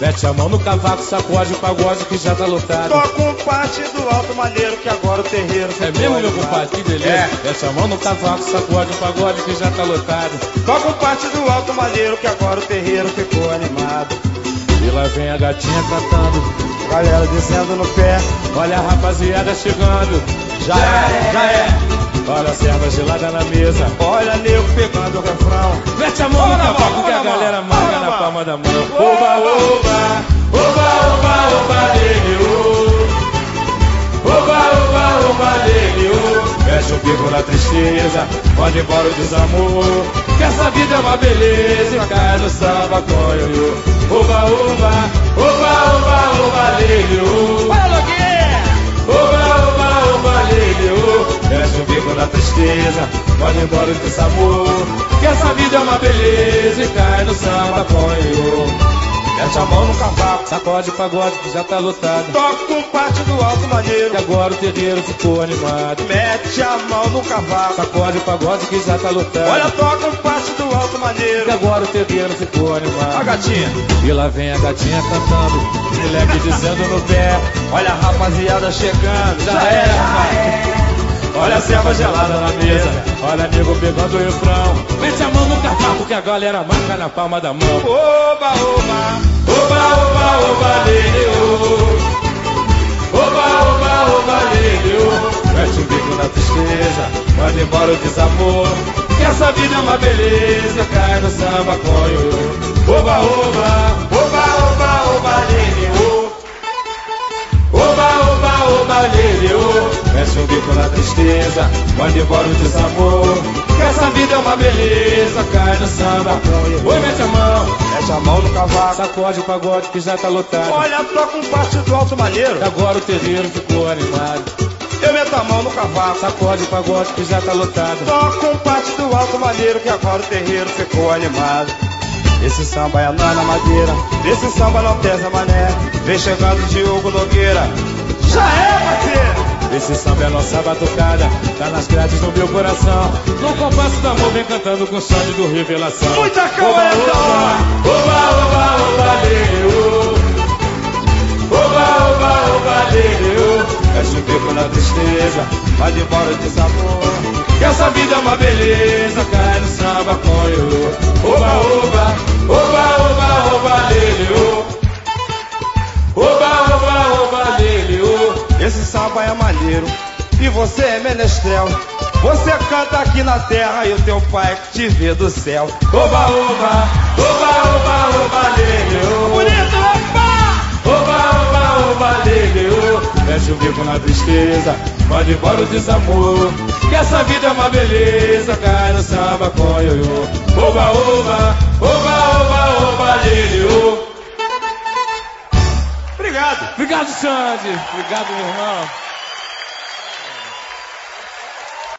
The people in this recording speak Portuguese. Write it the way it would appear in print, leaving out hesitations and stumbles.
Mete a mão no cavaco, sacode o pagode que já tá lotado. Toca um parte do alto maneiro que agora o terreiro ficou É mesmo, meu animado. compadre? Que beleza. Mete a mão no cavaco, sacode o pagode que já tá lotado. Toca um parte do alto maneiro que agora o terreiro ficou animado. E lá vem a gatinha cantando, Galera descendo no pé. olha a rapaziada chegando. Já é. Olha a serva gelada na mesa. Olha nego pegando o refrão. Mete a mão no cavaco que a galera marca na palma da mão. Oba, oba, oba, oba, oba, lele, oba, oba, oba, lele, mexe o bico na tristeza, pode embora o desamor, que essa vida é uma beleza e cai no samba com ioiô. Oba, oba, oba, oba, oba, lele, Fala aqui! oba, oba, oba, lele, mexe o bico na tristeza, pode embora o desamor, que essa vida é uma beleza e cai no samba com ioiô. Mete a mão no cavaco. Sacode o pagode que já tá lotado. Toca um parte do alto maneiro. Que agora o terreiro ficou animado. Mete a mão no cavaco. Sacode o pagode que já tá lotado. Olha, toca um parte do alto maneiro. Que agora o terreiro ficou animado. A gatinha. E lá vem a gatinha cantando, moleque dizendo no pé. Olha a rapaziada chegando. Já é, rapaz. Olha a serva gelada na mesa. Olha nego pegando o refrão. Mete a mão no cavaco que a galera marca na palma da mão. Oba, oba. Oba, oba, oba, lele, oba, oba, oba, lele, mete o bico na tristeza, manda embora o desamor, que essa vida é uma beleza, cai no samba com ioiô. Oba, oba, oba, oba, oba, lele, oba, oba, oba, lele, mete o bico na tristeza, manda embora o desamor, que essa vida é uma beleza, cai no samba com ioiô. Oi, mete a mão. Mete a mão no cavaco. Sacode o pagode que já tá lotado. Olha, toca um parte do alto maneiro. Que agora o terreiro ficou animado. Eu meto a mão no cavaco. Sacode o pagode que já tá lotado. Toca um parte do alto maneiro que agora o terreiro ficou animado. Esse samba é na madeira. Esse samba não pesa mané. Vem chegando Diogo Nogueira. Já é, parceiro. Esse samba é nossa batucada, tá nas grades do meu coração. No compasso do amor vem cantando com o som do Revelação. Muita calma, oba, oba, oba, lele, oba, oba, oba, lele, mexe o bico na tristeza, vai embora o desamor, que essa vida é uma beleza, cai no samba com ioiô. Oba, oba, oba, oba, oba, lele, oba, oba, oba, lele. Esse samba é maneiro e você é menestrel. Você canta aqui na terra e o teu pai que te vê do céu. Oba, oba, oba, oba, oba, lele, Bonito, opa! oba, oba, oba, lele, mexe o bico na tristeza, pode embora o desamor, que essa vida é uma beleza, cai no samba com ioiô. Oba, oba, oba, oba, oba, lele. Obrigado. Obrigado, Xande. Obrigado, meu irmão.